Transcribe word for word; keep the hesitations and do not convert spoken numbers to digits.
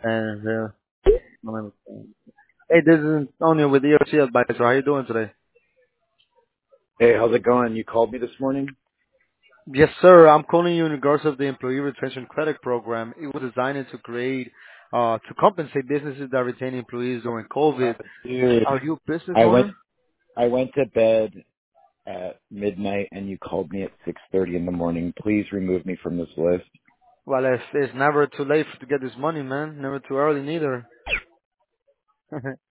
And uh, hey, this is Antonio with E R C Advisor. How you doing today? Hey, how's it going? You called me this morning? Yes, sir. I'm calling you in regards of the Employee Retention Credit Program. It was designed to create, uh, to compensate businesses that retain employees during Uh, COVID. dude, Are you a business I went owner? I went to bed at midnight and you called me at six thirty in the morning. Please remove me from this list. Well, it's, it's never too late to get this money, man. Never too early, neither.